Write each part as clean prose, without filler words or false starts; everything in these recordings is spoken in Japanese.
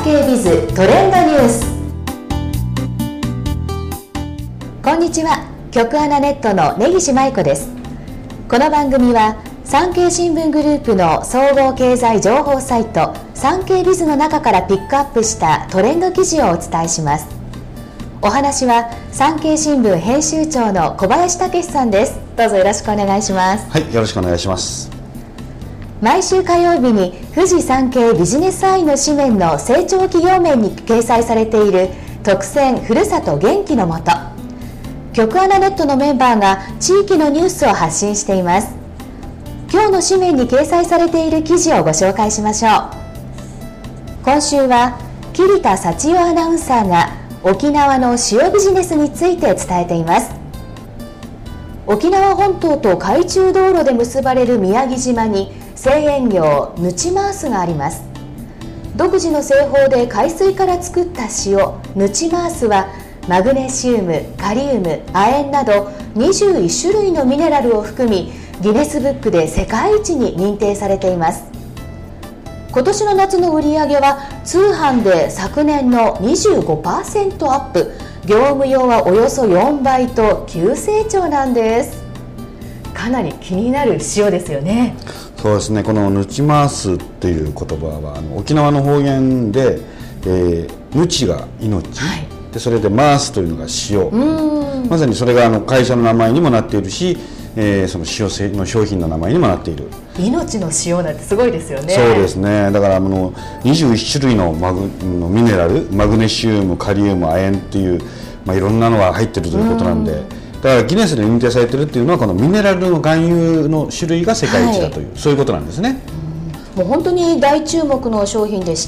産経ビズトレンドニュース。こんにちは、局アナネットの根岸舞子です。この番組は産経新聞グループの総合経済情報サイト産経ビズの中からピックアップしたトレンド記事をお伝えします。お話は産経新聞編集長の小林武史さんです。どうぞよろしくお願いします。 はい、よろしくお願いします。 毎週火曜日に富士山系ビジネスアイの紙面の成長企業面に掲載されている特選ふるさと元気のもと、局アナネットのメンバーが地域のニュースを発信しています。今日の紙面に掲載されている記事をご紹介しましょう。今週は桐田幸代アナウンサーが沖縄の塩ビジネスについて伝えています。沖縄本島と海中道路で結ばれる宮城島に製塩業ヌチマースがあります。独自の製法で海水から作った塩ヌチマースはマグネシウム、カリウム、亜鉛など21種類のミネラルを含み、ギネスブックで世界一に認定されています。今年の夏の売り上げは通販で昨年の 25% アップ、業務用はおよそ4倍と急成長なんです。かなり気になる塩ですよね。 そうですね、このヌチマースっていう言葉は沖縄の方言で、ヌチが命、でそれでマースというのが塩、まさにそれが会社の名前にもなっているし、その塩の商品の名前にもなっている。 命の塩なんてすごいですよね。 そうですね、だから21種類のミネラル、マグネシウム、カリウム、亜鉛っていう、いろんなのが入っているということなんで、だからギネスで認定されているっていうのはこのミネラルの含有の種類が世界一だという、そういうことなんですね。 もう本当に大注目の商品でして、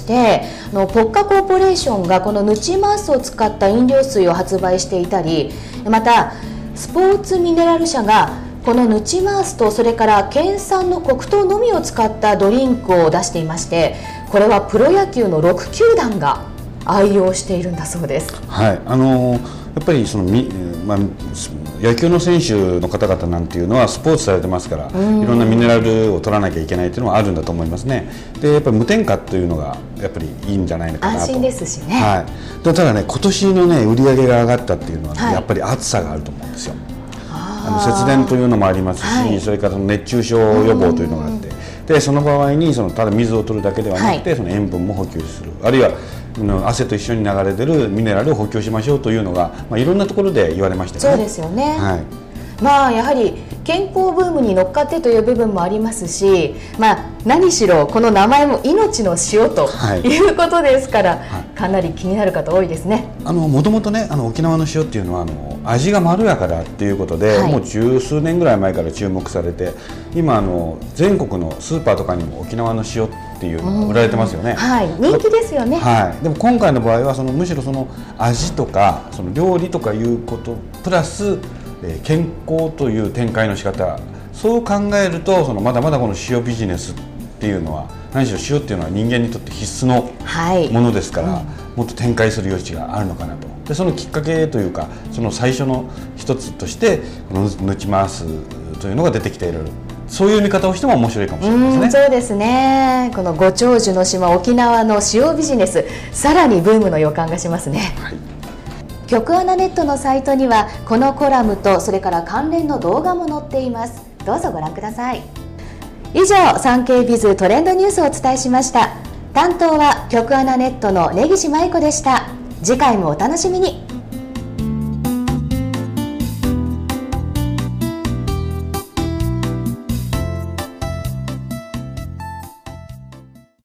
ポッカコーポレーションがこのヌチマースを使った飲料水を発売していたり、またスポーツミネラル社がこのヌチマースとそれから県産の黒糖のみを使ったドリンクを出していまして、これはプロ野球の6球団が愛用しているんだそうです。 はい、やっぱり野球の選手の方々なんていうのはスポーツされてますから、いろんなミネラルを取らなきゃいけないというのはあるんだと思いますね。でやっぱり無添加というのがやっぱりいいんじゃないのかなと。 安心ですしね。 はい、ただね、今年のね売り上げが上がったっていうのは、やっぱり暑さがあると思うんですよ。節電というのもありますし、それから熱中症予防というのがあって、でその場合にただ水を取るだけではなくて、その塩分も補給する、あるいは汗と一緒に流れ出るミネラルを補給しましょうというのが、いろんなところで言われましたよね。 そうですよね。やはり健康ブームに乗っかってという部分もありますし、何しろこの名前も命の塩ということですから、かなり気になる方多いですね。 もともとね、沖縄の塩っていうのは味がまろやかだっていうことで、もう十数年ぐらい前から注目されて、今全国のスーパーとかにも沖縄の塩っていうのが売られてますよね。 人気ですよね。 でも今回の場合はむしろ味とか料理とかいうことプラス健康という展開の仕方、そう考えるとまだまだこの塩ビジネスっていうのは、何しろ塩っていうのは人間にとって必須のものですから、もっと展開する余地があるのかなと。でそのきっかけというか、その最初の一つとしてこのヌチマースというのが出てきている、そういう見方をしても面白いかもしれないですね。 そうですね。このご長寿の島沖縄の塩ビジネス、さらにブームの予感がしますね。局アナネットのサイトにはこのコラムとそれから関連の動画も載っています。どうぞご覧ください。以上、産経ビズトレンドニュースをお伝えしました。担当は局アナネットの根岸舞子でした。次回もお楽しみに。